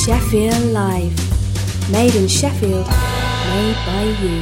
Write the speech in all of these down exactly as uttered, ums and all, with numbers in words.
Sheffield Live. Made in Sheffield, made by you.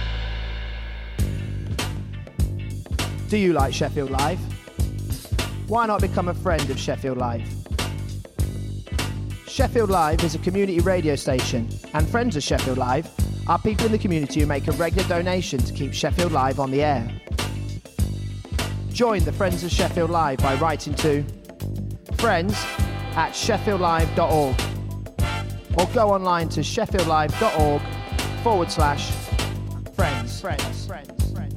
Do you like Sheffield Live? Why not become a friend of Sheffield Live? Sheffield Live is a community radio station, and friends of Sheffield Live are people in the community who make a regular donation to keep Sheffield Live on the air. Join the Friends of Sheffield Live by writing to friends at sheffield live dot org or go online to sheffield live dot org forward slash friends. Friends. Friends. Friends.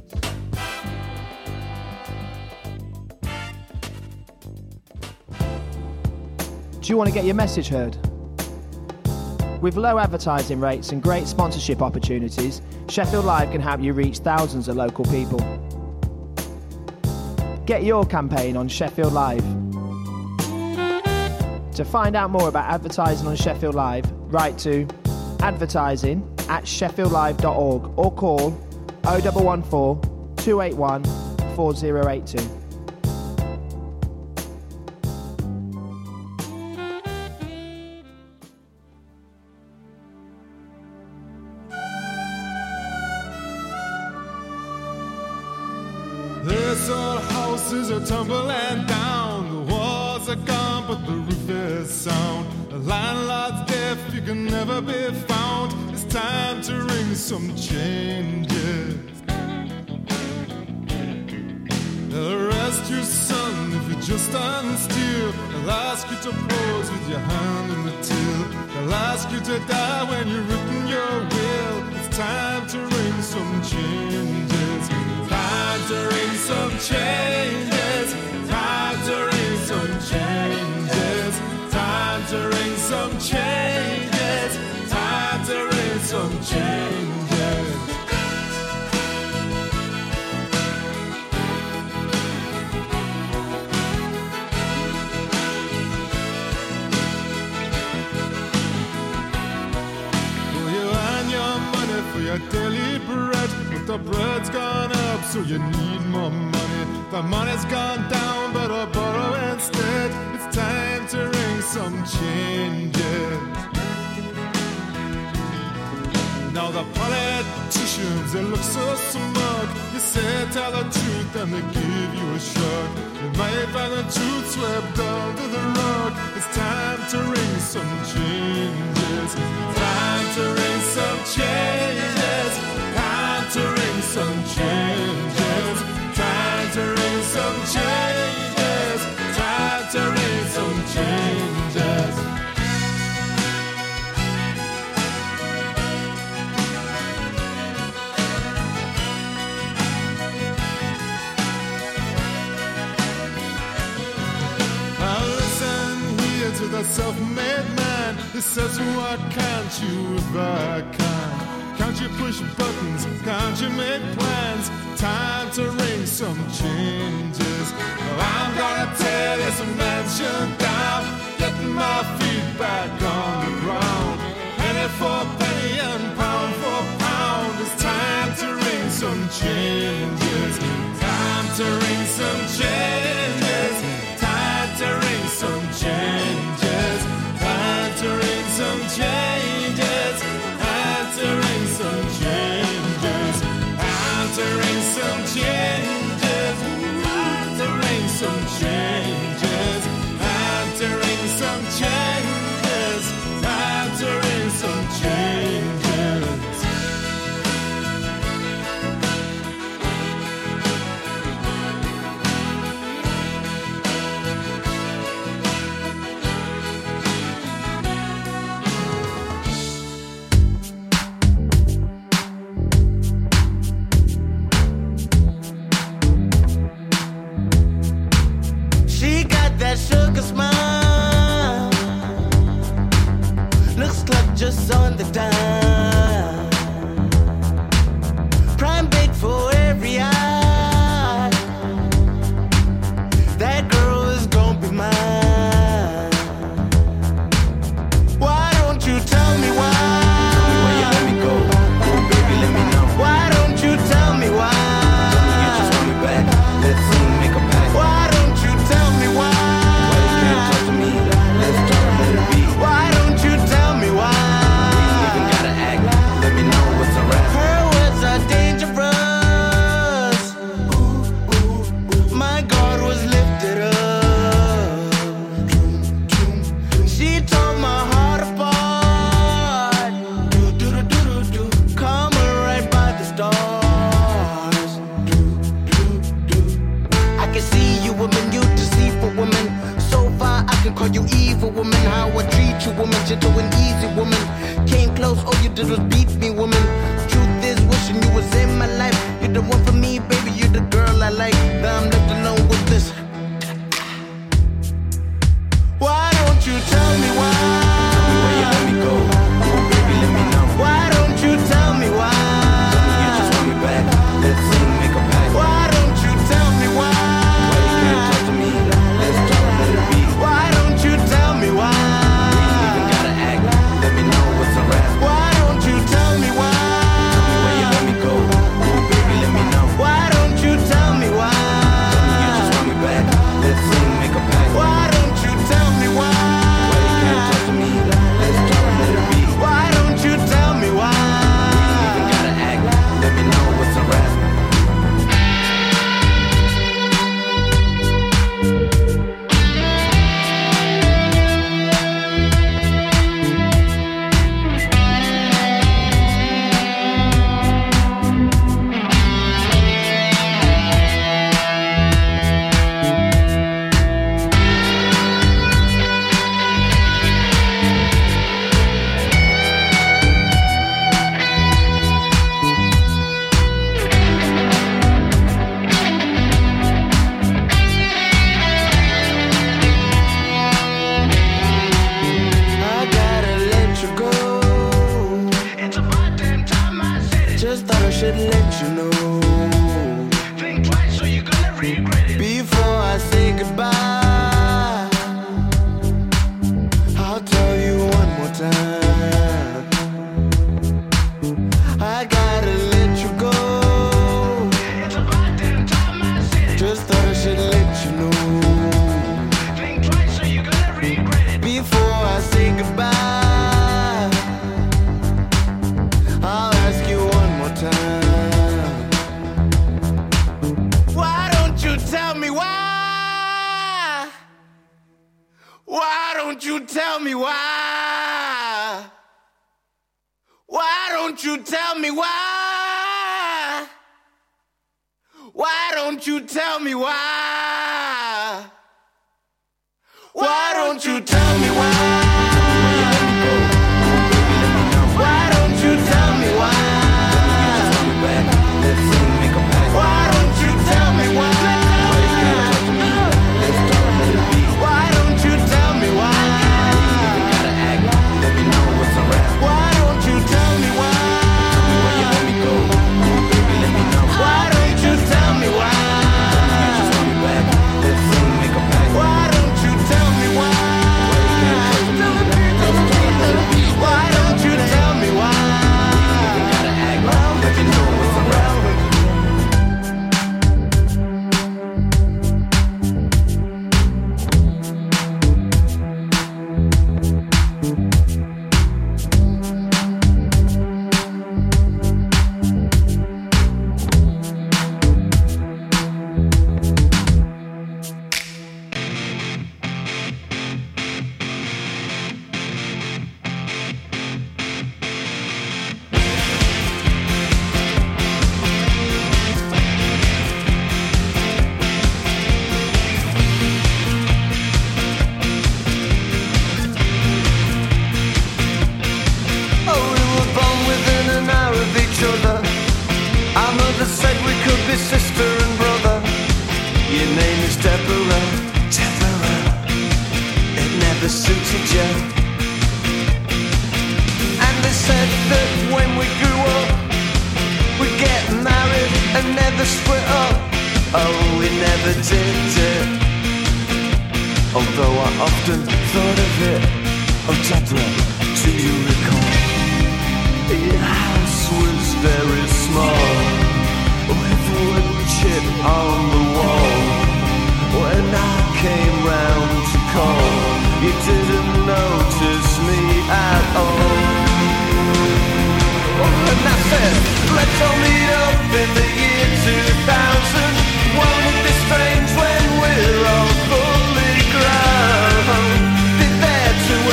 Do you want to get your message heard? With low advertising rates and great sponsorship opportunities, Sheffield Live can help you reach thousands of local people. Get your campaign on Sheffield Live. To find out more about advertising on Sheffield Live, write to advertising at sheffield live dot org or call oh one one four, two eight one, four oh eight two. This old house is a tumbling down. The walls are gone, but the roof is sound. The landlord's deaf, you can never be found. It's time to ring some changes. They'll arrest you, son, if you just stand still. They'll ask you to pose with your hand in the till. They'll ask you to die when you've written your will. It's time to ring some changes. Time to ring some changes. Time to ring some changes. Time to ring some changes. Time to ring some changes. Will you earn your money for your daily bread? But the bread's gone up, so you need more money. The money's gone down, but I'll borrow instead. It's time to ring some changes. Now the politicians, they look so smug. You say tell the truth and they give you a shrug. You might find the truth swept under the rug. It's time to ring some changes. Time to ring some changes. Time to ring some changes. Time to ring some changes. Time to ring some changes. Now listen here to the self-made man. He says, what can't you if I can? Can't you push buttons? Can't you make plans? Time to ring some changes. Well, I'm gonna tear this mansion down, getting my feet back on the ground. Penny for penny and pound for pound. It's time to ring some changes. Time to ring some changes. Time to ring some changes. Time to ring some changes. Time to ring some changes. Time to ring some changes. Time to ring some changes. Time to ring some changes. Time to ring some changes. She got that sugar smile. Looks like just on the dime. Prime bait for every eye. That girl is gonna be mine. Why don't you tell me why? Tell me why you let me go. Oh baby, let me know. Why don't you tell me why? Tell me you just want me back. Let's see, make a pact. Why don't you tell me why? Why you can't talk to me? Let's talk, let it be. Why don't you tell you to an easy woman. Came close, all you did was beat me, woman. Truth is, wishing you was in my life. You're the one for me, baby, you're the girl I like. Now I'm left alone with this. Why don't you tell me why? Tell me why you let me go. Oh, baby, let me know. Why don't you tell me why? Tell me you just want me back. Let's sing, make a pact. Why don't you tell me why? Why you can't talk to me? Let's talk, let it be. Why don't you tell me why? We ain't even gotta act. Let me know what's a rap. Why don't you tell me why? Tell me why you let me go. Oh, baby, let me know. Why don't you tell me why? Tell me you just want me back. Let's sing, make a pact. Why don't you tell me why? Why you can't talk to me? Let's talk, let it be. Why don't you tell me why? We ain't even gotta act. Let me know what's a rap. I gotta let you go. It's about damn time I said it. Just thought I should let you know. Think twice or you're gonna regret it. Before I say goodbye, I'll tell you one more time. I gotta let you go. It's about damn time I said it. Just thought I should let you know. Think twice or you're gonna regret it. Before I say goodbye, I'll ask you one more time. Why don't you tell me why? Why don't you tell me why? Why don't you tell me why? Why don't you tell me why? Why don't you tell me why? Why don't you tell me why? Let's sing, make a pact. Why don't you tell me why? Why you can't talk to me? Let's talk, let it be. Why don't you tell me why? We ain't even gotta act. Let me know what's a rap. Why don't you tell me why? Tell me why you let me go. Oh, baby, let me know. Why don't you tell me why? Tell me you just want me back. Let's sing, make a pact. Why don't you tell me why? Why you can't talk to me? Let's talk, let it be. Why don't you tell me why? We ain't even gotta act. Let me know what's a rap. Oh, we were born within an hour of each other. Our mother said we could be sister and brother. Your name is Deborah, Deborah. It never suited you. And they said that when we grew up, we'd get married and never split up. Oh, we never did it. Although I often thought of it. Oh, Deborah, do you recall? Your house was very small, with wood chip on the wall. When I came round to call, you didn't notice me at all. And I said, let's all meet up in the year two thousand. Won't it be strange when we're all fully grown? Be there to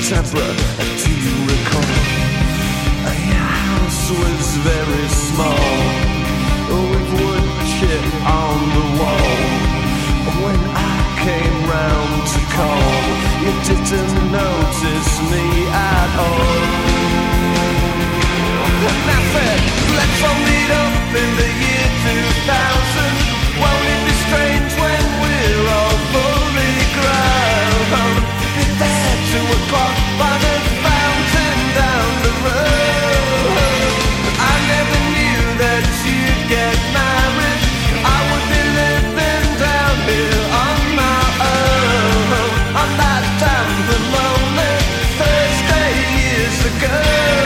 temper. Do you recall? Your house was very small, with wood chip on the wall. When I came round to call, you didn't notice me at all. And I said, let's all meet up in the year two thousand. Won't it be strange when we're all fully grown? Be there two o'clock by the fountain down the road. I never knew that you'd get married. I would be living down here on my own, on that damn lonely Thursday years ago.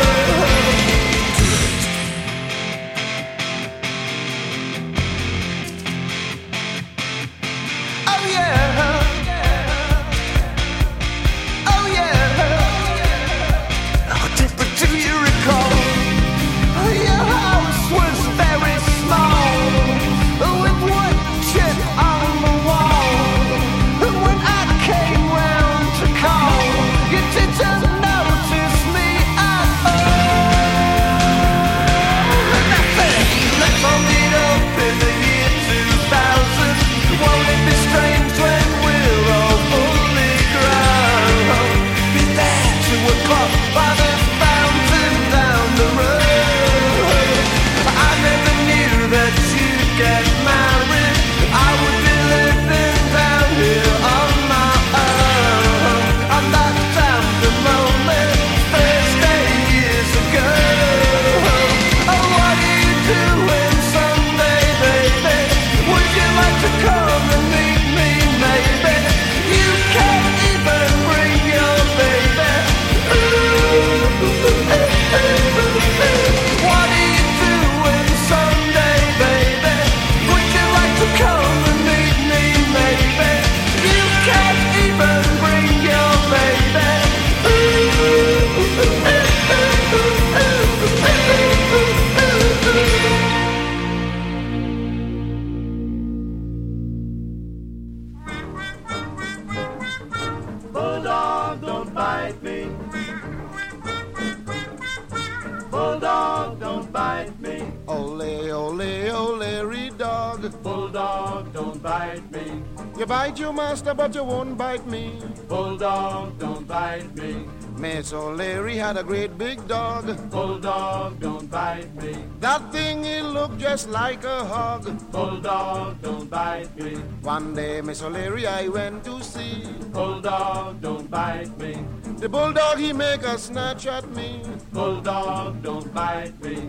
But you won't bite me. Bulldog, don't bite me. Miss O'Leary had a great big dog. Bulldog, don't bite me. That thing, it looked just like a hog. Bulldog, don't bite me. One day, Miss O'Leary, I went to see. Bulldog, don't bite me. The bulldog, he make a snatch at me. Bulldog, don't bite me.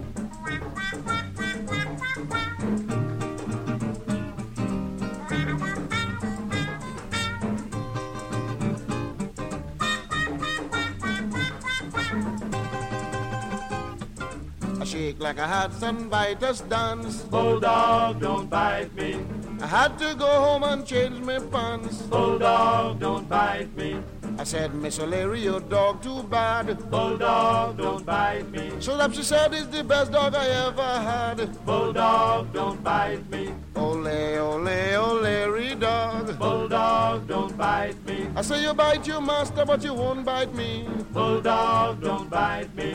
Shake like I had some biters dance. Bulldog, don't bite me. I had to go home and change my pants. Bulldog, don't bite me. I said, Miss O'Leary, your dog too bad. Bulldog, don't bite me. So that she said, it's the best dog I ever had. Bulldog, don't bite me. Ole, ole, O'Leary dog. Bulldog, don't bite me. I say you bite your master, but you won't bite me. Bulldog, don't bite me.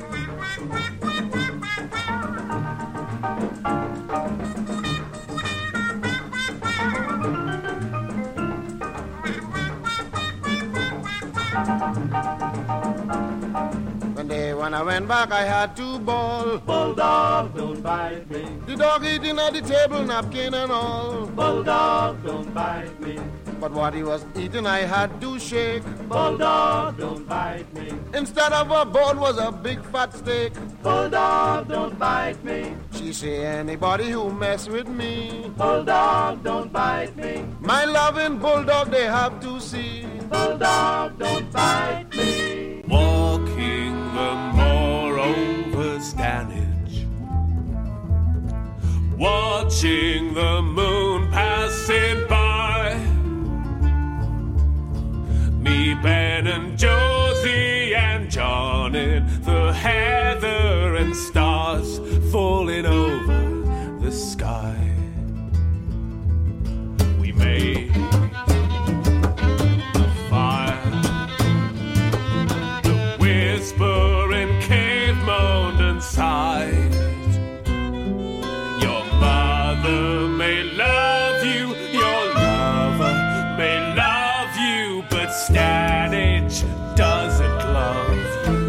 One day when I went back, I had to bawl. Bulldog, don't bite me. The dog eating at the table, napkin and all. Bulldog, don't bite me. But what he was eating, I had to shake. Bulldog, don't bite me. Instead of a bone was a big fat steak. Bulldog, don't bite me. She say anybody who mess with me. Bulldog, don't bite me. My loving bulldog, they have to see. Bulldog, don't bite me. Walking the moor over Stanage, watching the moon passing by. Me, Ben and Josie and John in the heather and stars falling over the sky. We made a fire Standage doesn't love you.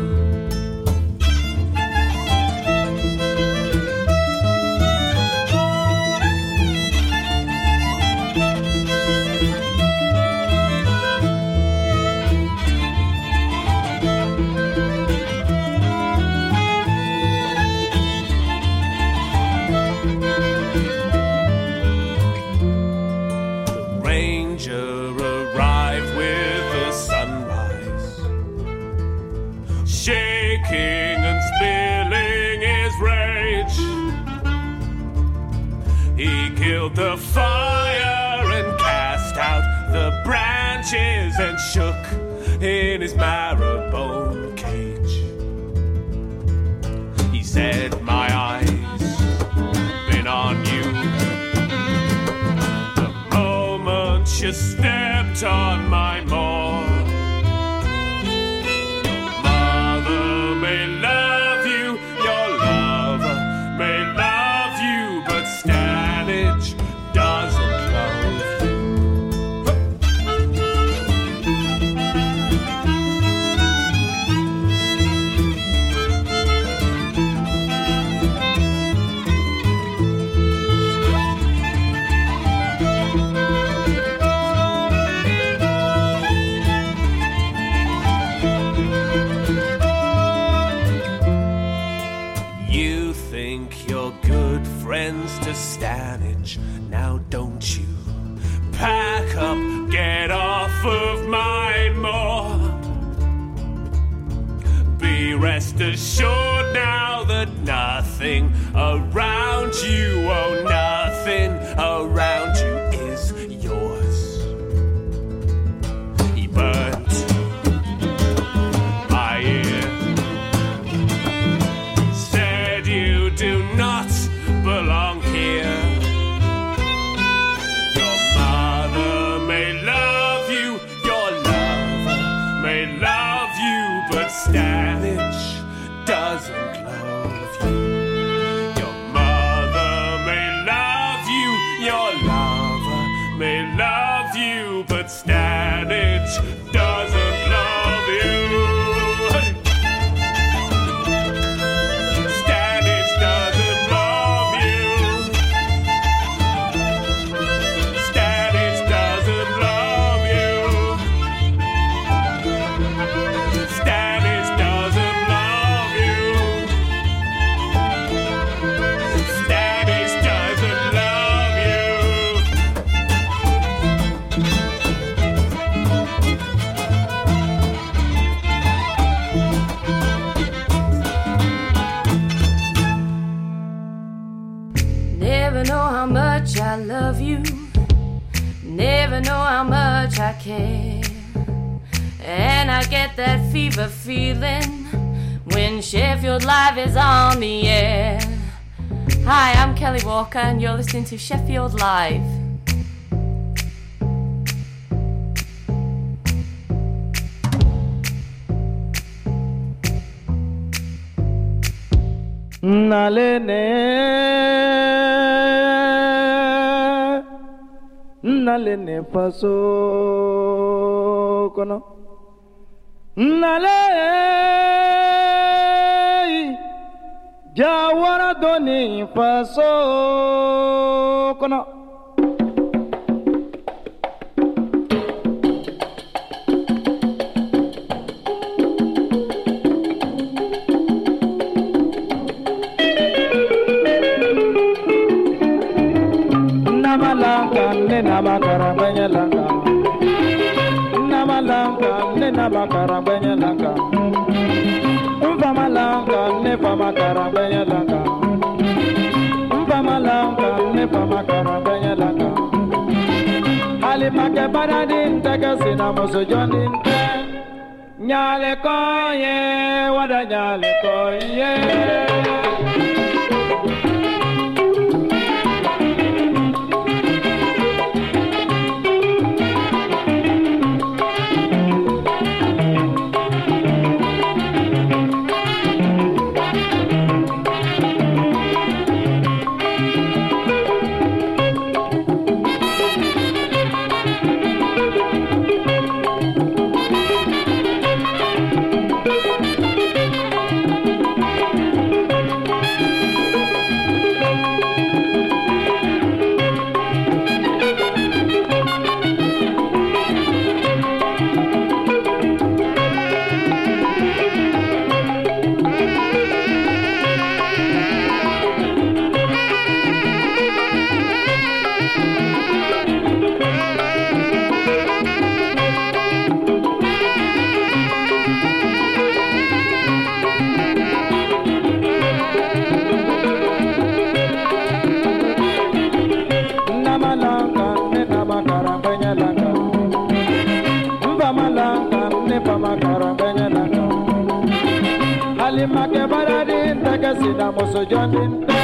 The fire and cast out the branches and shook in his marrow-bone cage. He said, my eyes been on you the moment you stepped on my moor. Your mother may love you, your lover may love you, but Standage doesn't love you. You think you're good friends to Standage, now don't you? Pack up, get off of my moor. Be rest assured now that nothing around you, oh nothing around you is yours. He burnt my ear, said you do not belong here. Your mother may love you, your lover may love you, but Standage doesn't love you. Your mother may love you, your lover may love you, but Standage doesn't love you. Standage doesn't love you. Standage doesn't love you. Standage doesn't love you. Standage doesn't love you. Never know how much I love you. Never know how much I care. And I get that fever feeling when Sheffield Live is on the air. Hi, I'm Kelly Walker and you're listening to Sheffield Live. Nalene, nalene faso kono, nale jawara doni faso kono. Namalanga ne namakara langa, namalanga ne namakara langa, umpamalanga ne pamakara langa, umpamalanga ne pamakara langa. Alimake paradin teke sinamuso jonin te, nyale koye wada nyale koye. benye langa Halima ke baradin Teke sida moso jonin te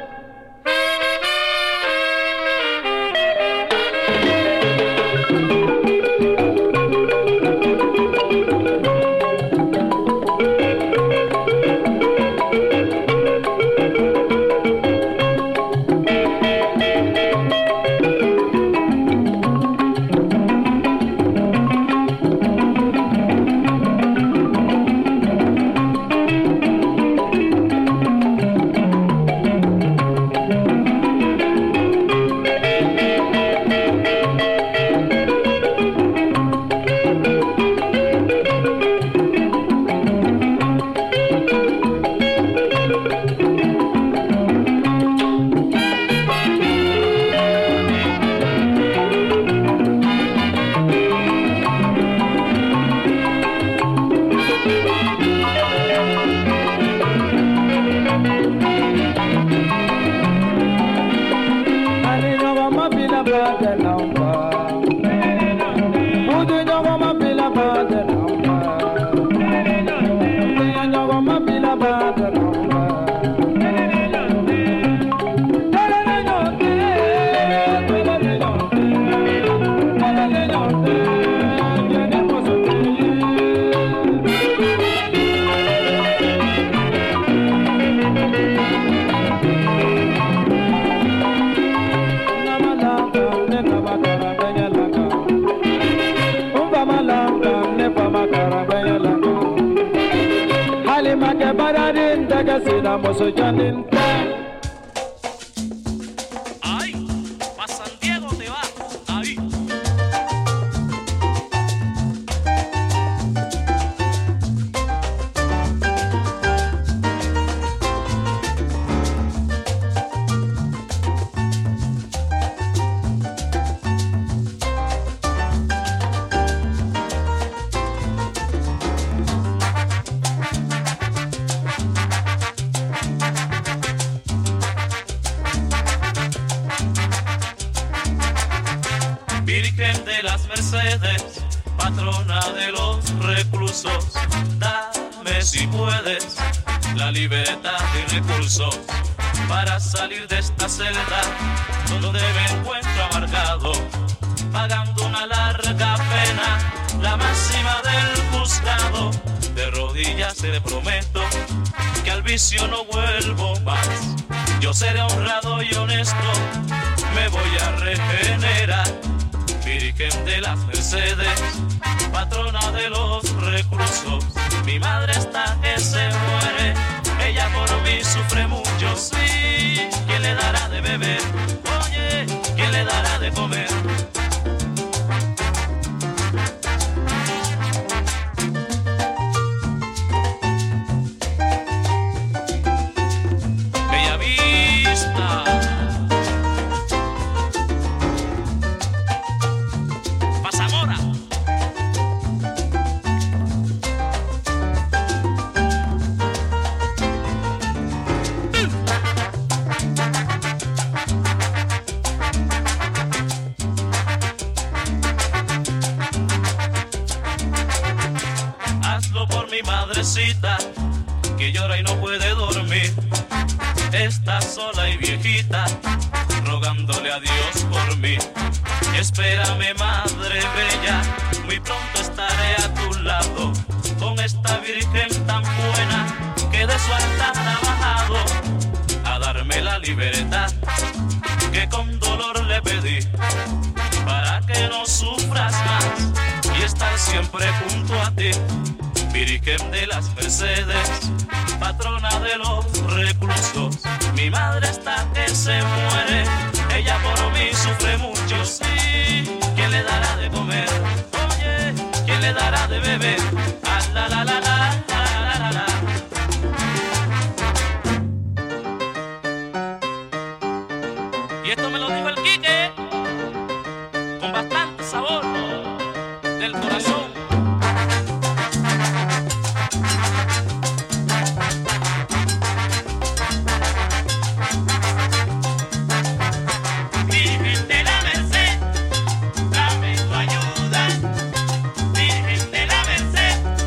Moso Janin Ay, pa' San Diego te va, ahí. Virgen de las Mercedes, patrona de los reclusos, dame si puedes la libertad y recursos para salir de esta celda donde me encuentro amargado, pagando una larga pena, la máxima del juzgado. De rodillas te prometo que al vicio no vuelvo más. Yo seré honrado y honesto, me voy a regenerar. Virgen de las Mercedes, patrona de los reclusos, mi madre está que se muere, ella por mí sufre mucho, sí. ¿Quién le dará de beber? Oye, ¿quién le dará de comer? Bella Vista. Que llora y no puede dormir, está sola y viejita, rogándole a Dios por mí. Espérame, madre bella, muy pronto estaré a tu lado, con esta virgen tan buena que de su altar ha bajado a darme la libertad que con dolor le pedí, para que no sufras más y estar siempre junto a ti. Virgen de las Mercedes, patrona de los reclusos, mi madre está que se muere, ella por mí sufre mucho, sí. ¿Quién le dará de comer? Oye, ¿quién le dará de beber? Ah, la la la la la la la la. Y esto me lo dijo el Quique, con bastante sabor del corazón. Dame tu ayuda, Virgen de la Merced.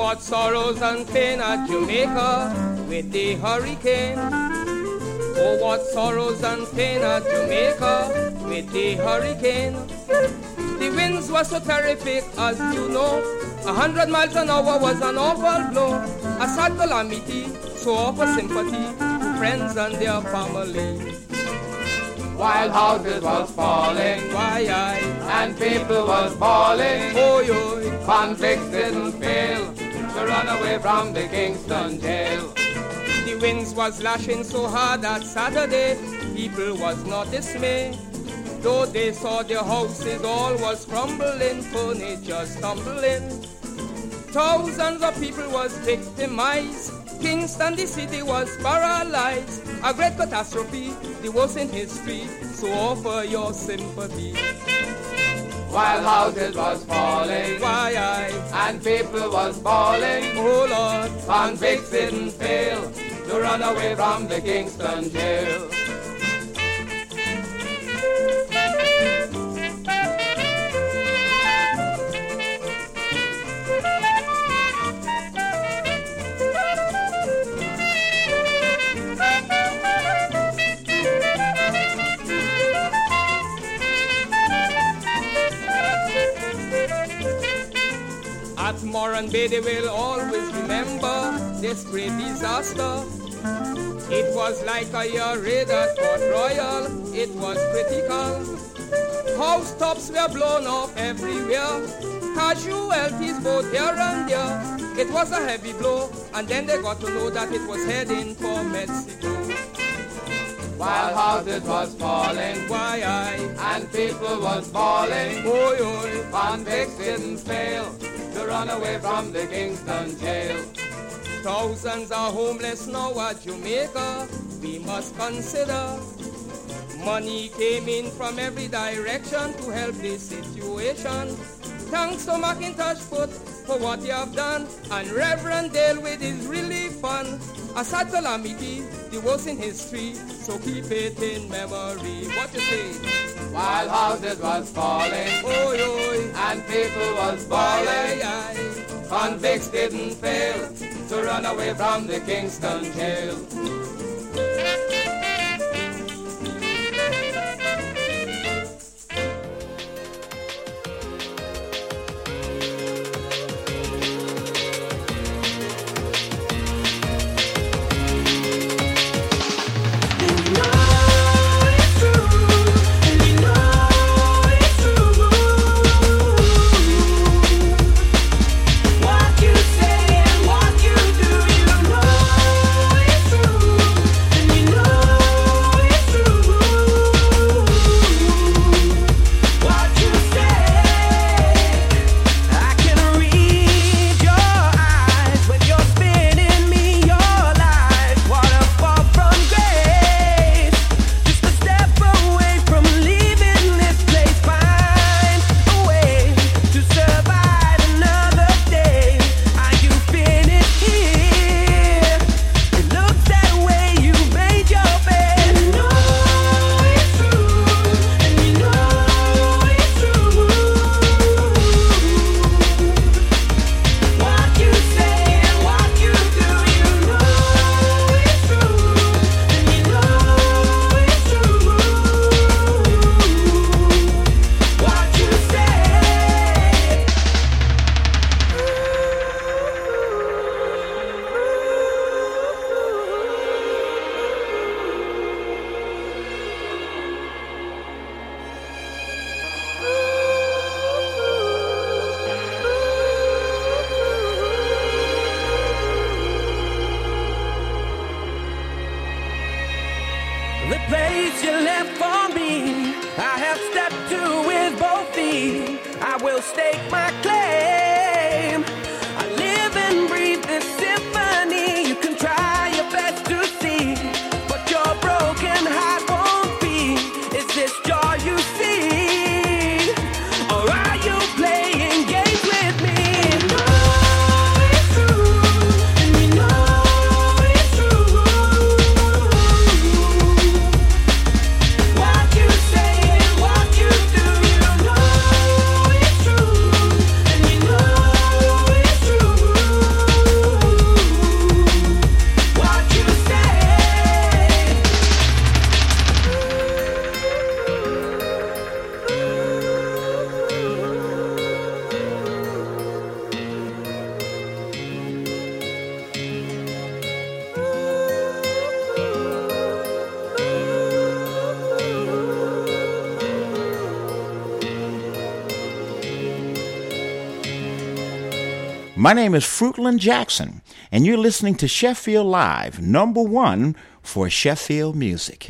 what sorrows and pain at Jamaica with the hurricane. Oh, what sorrows and pain at Jamaica with the hurricane. The winds were so terrific, as you know. A hundred miles an hour was an awful blow. A sad calamity, so offer sympathy to friends and their family. While houses was falling, why I and people was bawling, oh yo, convicts didn't fail to run away from the Kingston jail. The winds was lashing so hard that Saturday, people was not dismayed. Though they saw their houses all was crumbling, furniture stumbling. Thousands of people was victimized. Kingston, the city, was paralyzed. A great catastrophe, the worst in history, so offer your sympathy. While houses was falling, why I and people was bawling, oh Lord, convicts didn't fail to run away from the Kingston jail. At Moran Bay they will always remember this great disaster. It was like a year raid at Port Royal, it was critical. Housetops were blown off everywhere, casualties both here and there. It was a heavy blow, and then they got to know that it was heading for Mexico. While houses was falling, why I and people was bawling, oh yo, convicts didn't fail to run away from the Kingston jail. Thousands are homeless now at Jamaica, we must consider. Money came in from every direction to help this situation. Thanks to Macintosh Foot for what you have done, and Reverend Dale with his relief fund. A sad calamity, the worst in history, so keep it in memory. What you say? While houses was falling, oh yo, and people was bawling, aye, aye. Convicts didn't fail to run away from the Kingston jail. What you say and what you do, you know it's true. The place you left for me, I have stepped to with both feet. I will stake my claim. I live and breathe this symphony. You can try your best to see, but your broken heart won't be. Is this joy you see? Or are you playing games with me? You know it's true, and you know it's true. What you say and what you do, you know it's true, and you know. My name is Fruitland Jackson, and you're listening to Sheffield Live, number one for Sheffield music.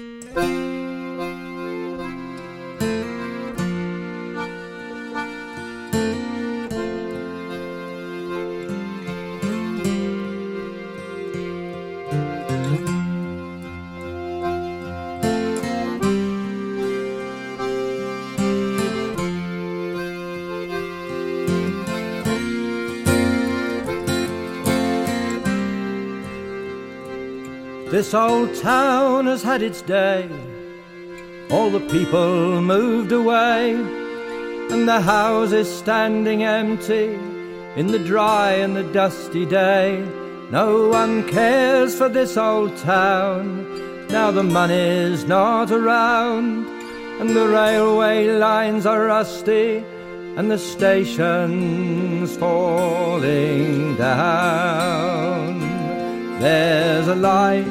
This old town has had its day. All the people moved away, and the houses standing empty in the dry and the dusty day. No one cares for this old town, now the money's not around, and the railway lines are rusty, and the station's falling down. There's a light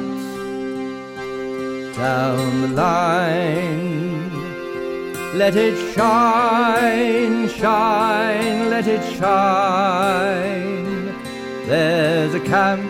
down the line, let it shine, shine, let it shine. There's a camp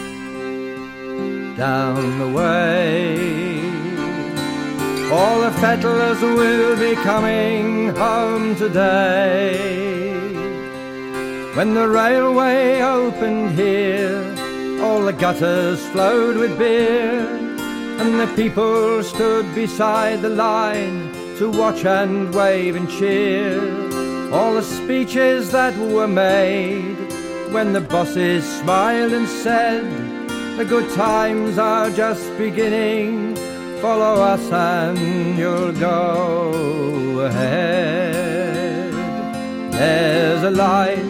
down the way, all the fettlers will be coming home today. When the railway opened here, all the gutters flowed with beer, and the people stood beside the line to watch and wave and cheer. All the speeches that were made, when the bosses smiled and said, the good times are just beginning, follow us and you'll go ahead. There's a light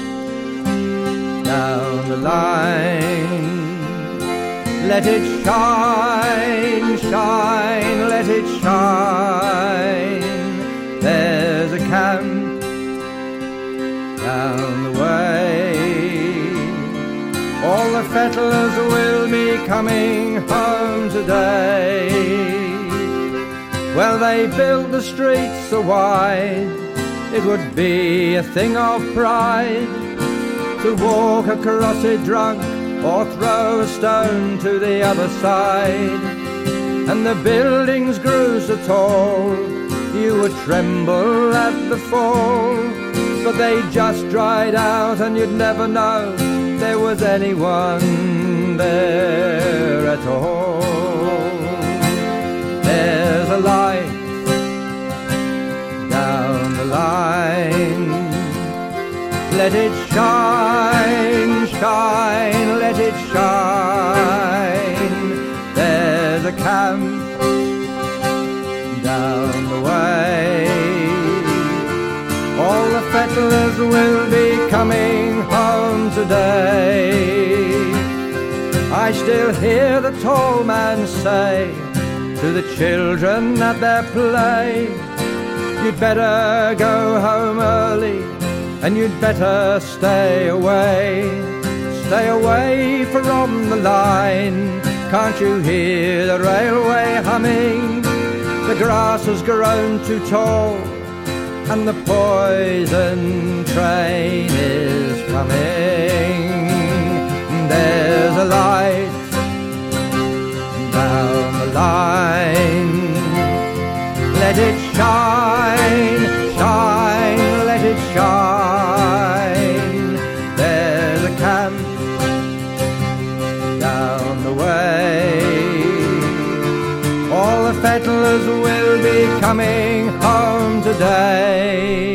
down the line, let it shine, shine, let it shine. There's a camp down the way, all the fettlers will be coming home today. Well, they built the streets so wide, it would be a thing of pride to walk across it drunk or throw a stone to the other side. And the buildings grew so tall, you would tremble at the fall, but they just dried out and you'd never know there was anyone there at all. There's a light down the line, let it shine, shine, let it shine. There's a camp down the way, all the fettlers will be coming home today. I still hear the tall man say to the children at their play, you'd better go home early and you'd better stay away. Stay away from the line, can't you hear the railway humming? The grass has grown too tall and the poison train is coming. There's a light down the line, let it shine, shine, let it shine. There's a camp down the way, all the fettlers will be coming home today.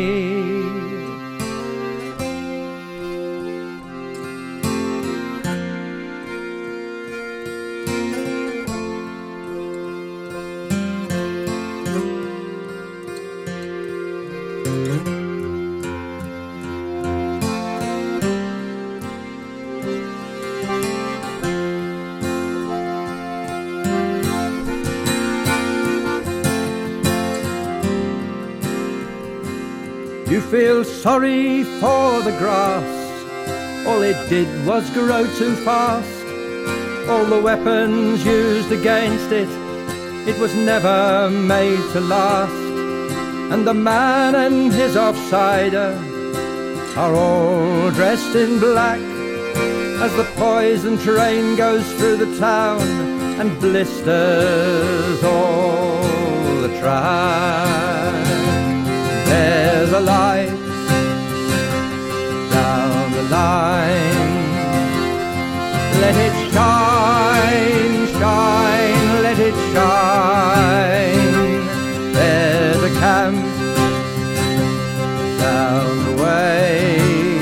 You feel sorry for the grass, all it did was grow too fast. All the weapons used against it, it was never made to last. And the man and his offsider are all dressed in black as the poison train goes through the town and blisters all the track. There's a light down the line. Let it shine, shine, let it shine. There's a camp down the way.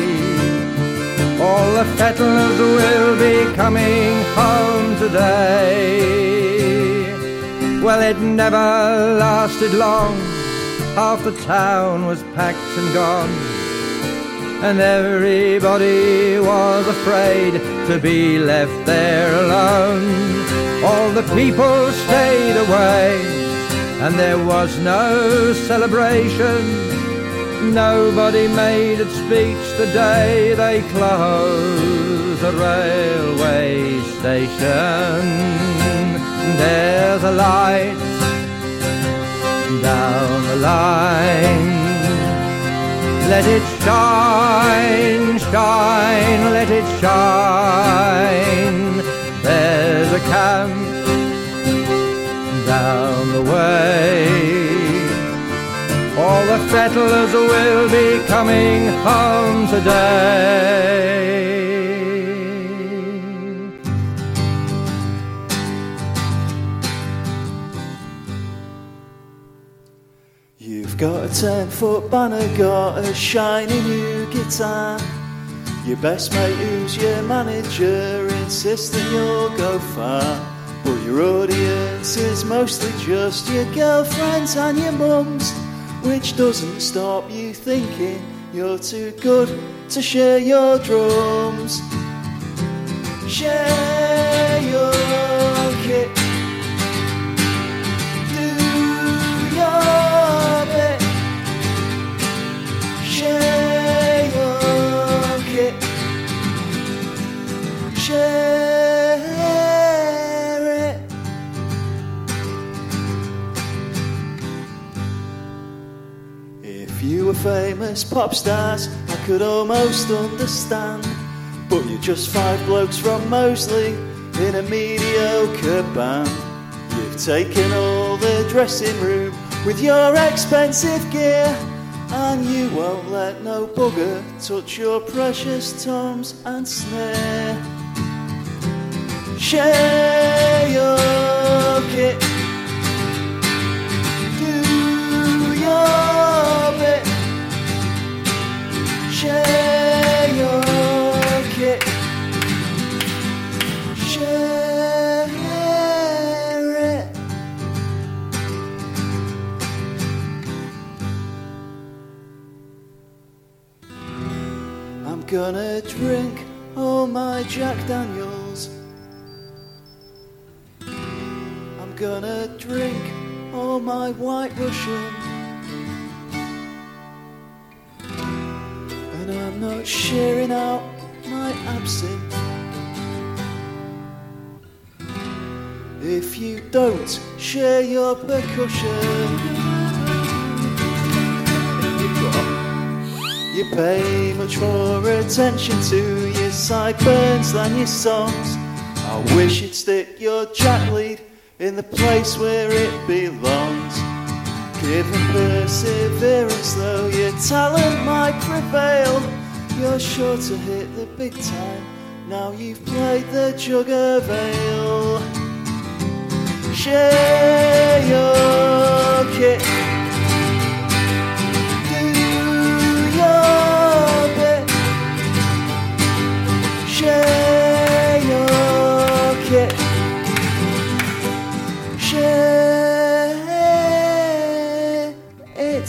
All the settlers will be coming home today. Well, it never lasted long. Half the town was packed and gone, and everybody was afraid to be left there alone. All the people stayed away, and there was no celebration. Nobody made a speech the day they closed the railway station. There's a light down the line. Let it shine, shine, let it shine. There's a camp down the way. All the settlers will be coming home today. You've got a ten-foot banner, got a shiny new guitar. Your best mate who's your manager insists that you'll go far. But your audience is mostly just your girlfriends and your mums, which doesn't stop you thinking you're too good to share your drums. Share your kit. Do your bit. Share your kit. Share it. If you were famous pop stars, I could almost understand. But you're just five blokes from Moseley in a mediocre band. You've taken all the dressing room with your expensive gear, and you won't let no bugger touch your precious toms and snare. Share your kit. Do your bit. Share your kit. Share it. I'm gonna drink all my Jack Daniels. I'm gonna drink all my White Russian. And I'm not sharing out my absinthe. If you don't share your percussion, you pay much more attention to your sideburns than your songs. I wish you'd stick your jack lead in the place where it belongs. Given perseverance, though your talent might prevail, you're sure to hit the big time now you've played the jug of ale. Share your kit. Do your bit. Share your kit. Share it.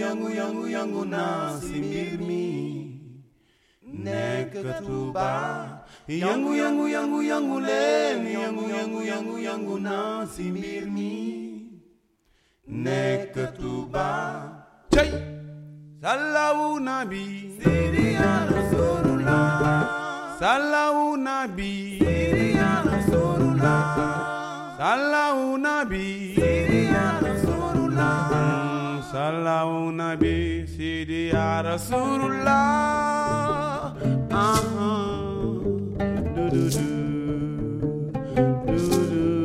yangu yangu yangu nasi mirmi nekatuba yangu yangu yangu yangu len yangu yangu yangu yangu nasi mirmi nekatuba chay sallahu nabi sidi ya rasulullah sallahu nabi sidi ya rasulullah sallahu nabi sidi ya rasulullah sallahu nabi sidi ya rasulullah uh-huh. do do do do do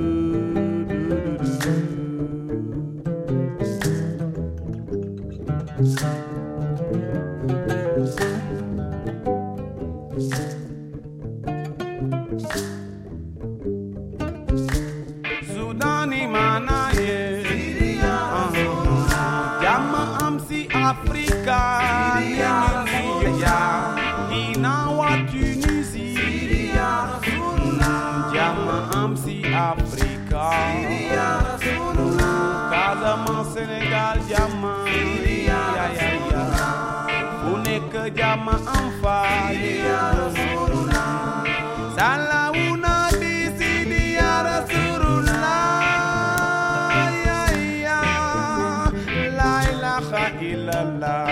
Sudani mana ye Jama amsi Afrika ya Inawa Tunisie Jama amsi Afrika Casamance Sénégal Jama ya ya ya Unek Jama amfa Salahu nabi sidi ya Rasulullah ya ya la ilaha illallah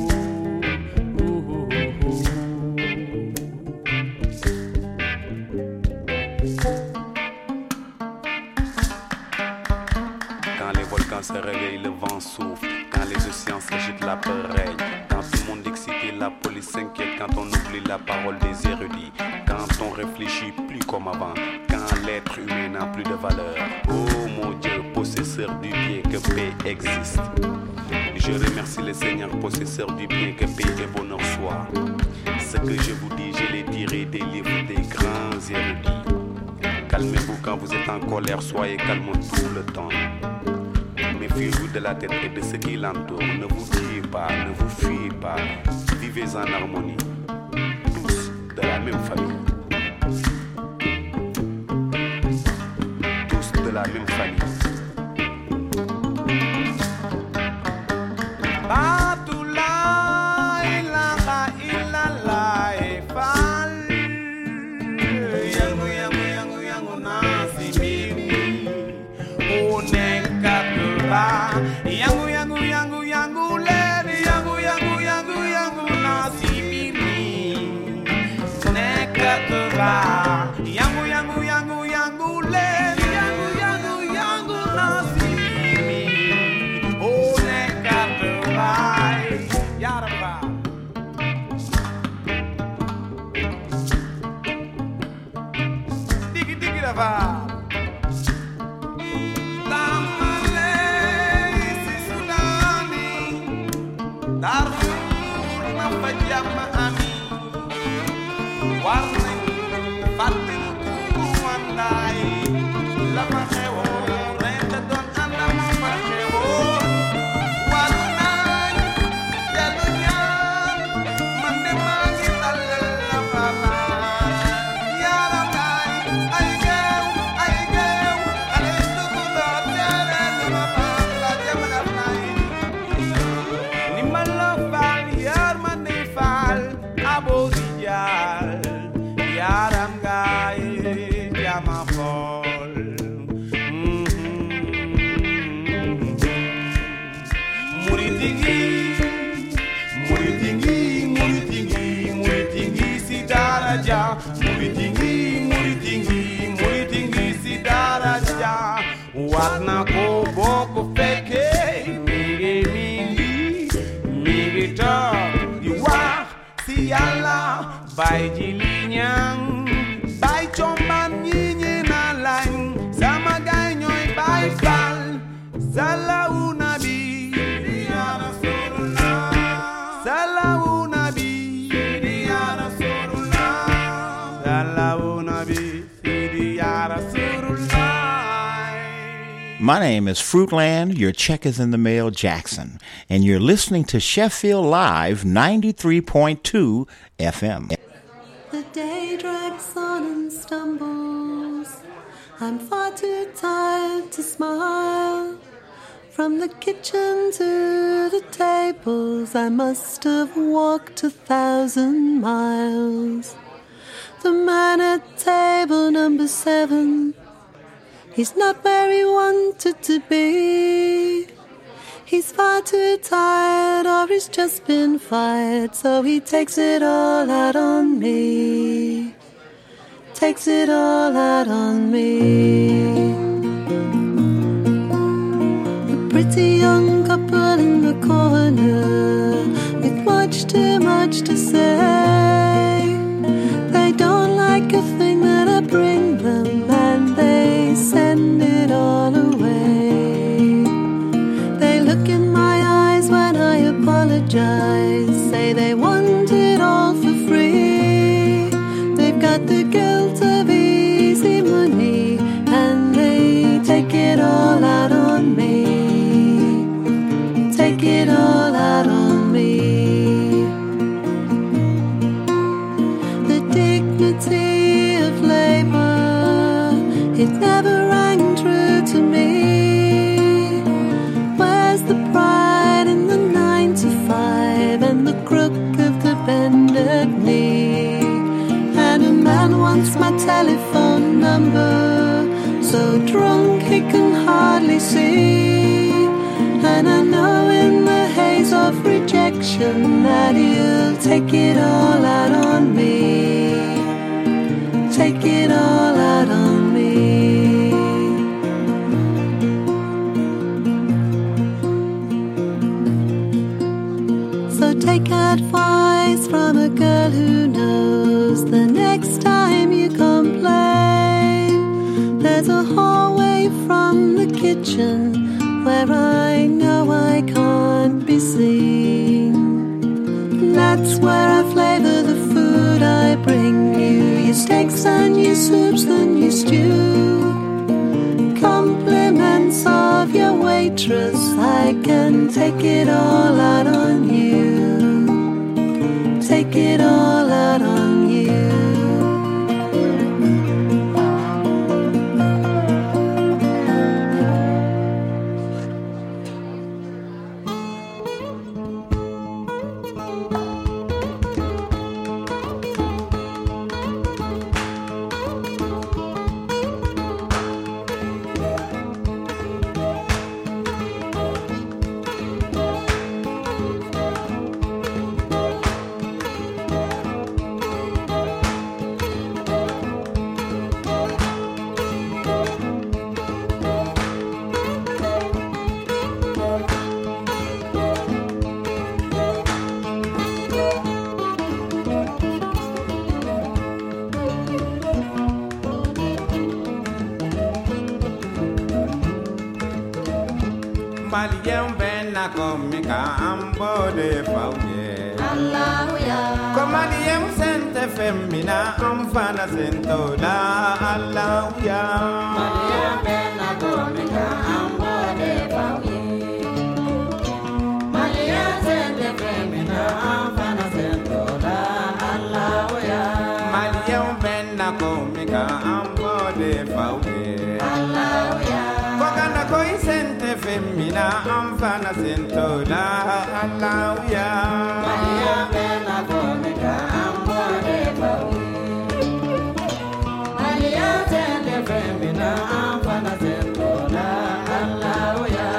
Quand les volcans se réveillent, le vent souffle. Quand les océans s'agitent, la peur règne. Quand tout le monde excité, la police s'inquiète. Quand on oublie la parole des érudits. Quand on réfléchit plus comme avant. Quand l'être humain n'a plus de valeur. Oh mon Dieu, possesseur du bien, que paix existe. Je remercie le Seigneur, possesseur du bien, que paix et bonheur soient. Ce que je vous dis, je l'ai tiré des livres des grands érudits. Calmez-vous quand vous êtes en colère, soyez calme tout le temps. Méfiez-vous de la tête et de ce qui l'entoure. Ne vous tuez pas, ne vous fuyez pas. Vivez en harmonie, tous de la même famille. Tous de la même famille. Yangu yangu yangu yangu le yangu yangu yangu yangu nasibiri nekatba yangu yangu yangu yangu le yangu yangu yangu nasibiri oh nekatba yaraba digi digi daba Watna ko boko feke migi migi migi to iwa si ala bai jilinyang bai chomban nyinyi na lang sama ganyoy bai bal salahu nabi ya rasulullah salahu nabi ya rasulullah salahu nabi ya rasulullah. My name is Fruitland, your check is in the mail, Jackson, and you're listening to Sheffield Live ninety-three point two F M. The day drags on and stumbles. I'm far too tired to smile. From the kitchen to the tables, I must have walked a thousand miles. The man at table number seven, he's not where he wanted to be. He's far too tired, or he's just been fired, so he takes it all out on me. Takes it all out on me. The pretty young couple in the corner, with much too much to say. They don't like a thing that I bring them, and they send it all away. They look in my eyes when I apologize, say they want it all for free. They've got the guilt of easy money, and they take it all out on me. Take it all out on me. The dignity of labor, it never rang true to me. Where's the pride in the nine to five and the crook of the bended knee? And a man wants my telephone number, so drunk he can hardly see. And I know in the haze of rejection that he'll take it all out on me. Take it all out on me. So take advice from a girl who knows the next time you complain, there's a hallway from the kitchen where I know I can't be seen. That's where I flavor the food I bring you, your steaks and your soups and your stew. Compliments of your waitress, I can take it all out on you. Take it all out on you. Malien ben na komika ambo de pauye. Hallelujah. Komalien sente femina amfana sentola. Hallelujah. Malien ben na komika ambo de pauye. Malien sente femina amfana sentola. Hallelujah. Malien ben na komika ambo de pauye. Hallelujah. Kokana koi sente femina amfana sentola. Hallelujah. Malien ben na komika ambo de pauye. Malien sente femina amfana sentola. Hallelujah.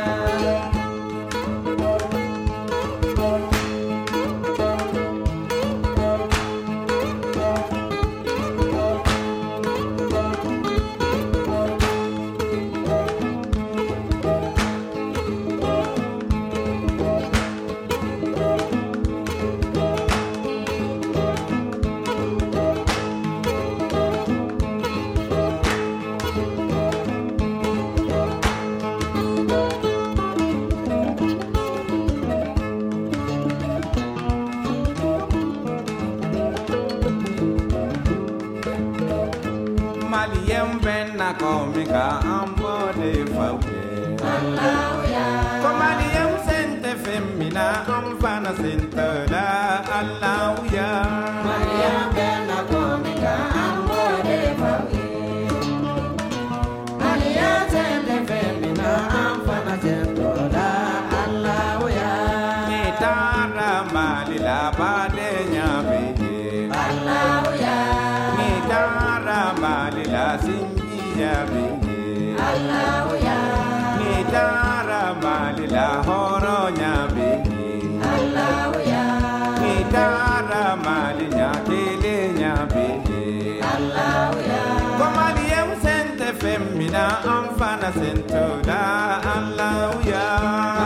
Malien ben na komika ambo de pauye. Hallelujah. Komalien sente femina amfana sentola. Hallelujah. Malien ben na komika ambo de pauye. Malien sente femina amfana sentola. Allahu ya. Ni dara mali la horo nya bengi. Allahu ya. Ni dara mali nya kele nya bengi. Allahu ya. Komali em sente femmina amfana sentoda. Allahu ya.